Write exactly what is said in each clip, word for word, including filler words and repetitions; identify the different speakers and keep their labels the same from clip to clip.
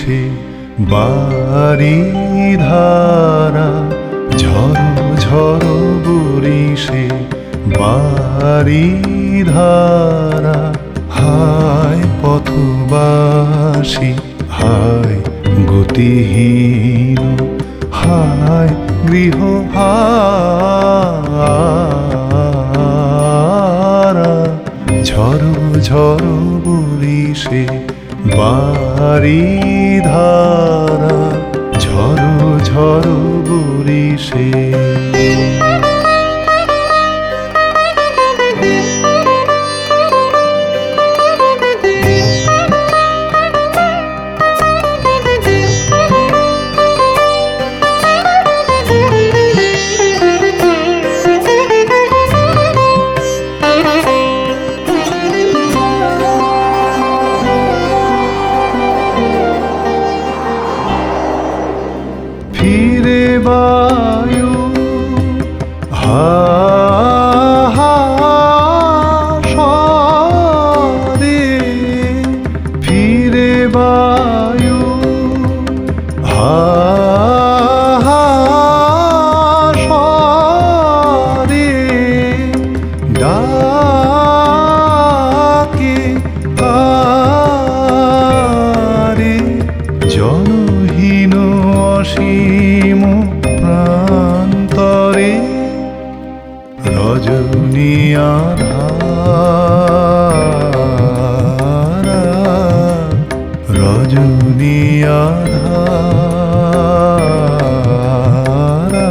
Speaker 1: সে বাড়ি ধারা, ঝড়ো ঝড়ো বরিশে বাড়ি ধারা। হায় পথবাসী হায় গতিহীন, হায় গৃহ হারা। ঝড়ো ঝড়ো বরিশে বাড়ি ধারা, ঝড়ো ঝড়ো বরিশে। ফিরে বায়ু হা হা সরে, ফিরে বায়ু হা হা সরে। ডাকে কারে জনহীন অসীম প্রান্তরে, রজনী আধারা, রজনী আধারা।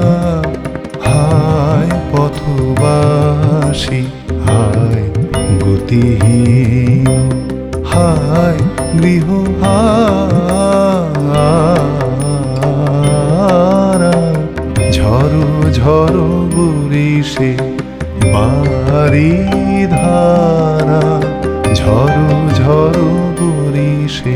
Speaker 1: হায় পথবাসী হায় গতিহীন, হায় গৃহ হারা। ঝড়ো ঝড়ো বরিশে বাড়ি ধারা, ঝড়ো ঝড়ো বরিশে।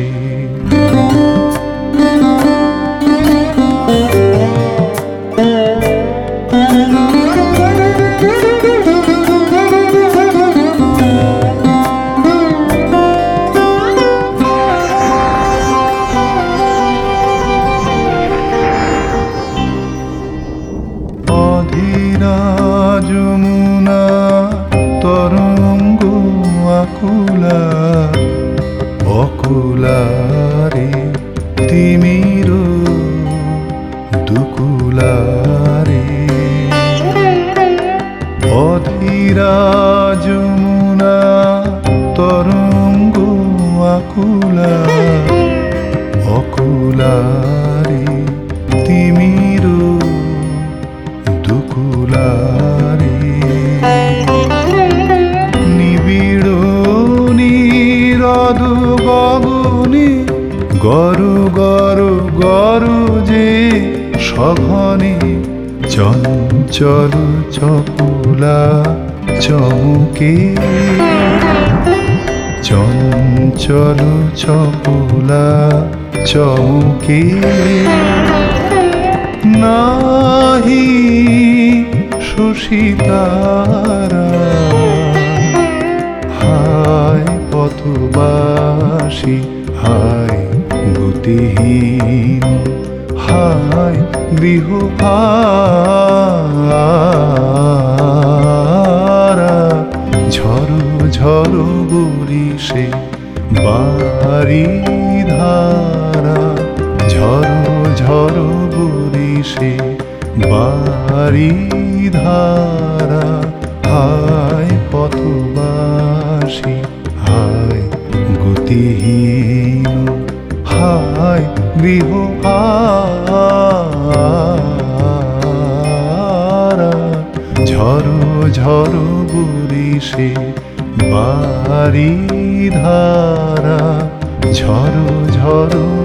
Speaker 1: অধীরা যমুনা তরঙ্গ আকুলা, অকুলারে তিমির দুকুলারে। অধীরা যমুনা তরঙ্গ আকুলা, অকুলারে তিমির দুকুলারে। নিবিড় নীরদ গগনে গরু গরু গরু যে সঘনে, চঞ্চল চকুলা চমকে, চঞ্চল চকুলা চমকে। নাহি শশীতারা, হায় পথবাসী হায় গতিহীন, হায় গৃহ হারা। ঝড়ো ঝড়ো বরিশে বাড়ি ধারা, ঝড়ো ঝড়ো বরিশে বাড়ি ধারা। হায় পথবাসী হায় গতিহীন, হায় গৃহ হারা। ঝড়ো ঝড়ো বরিশে বাড়ি ধারা, ঝড়ো ঝড়ো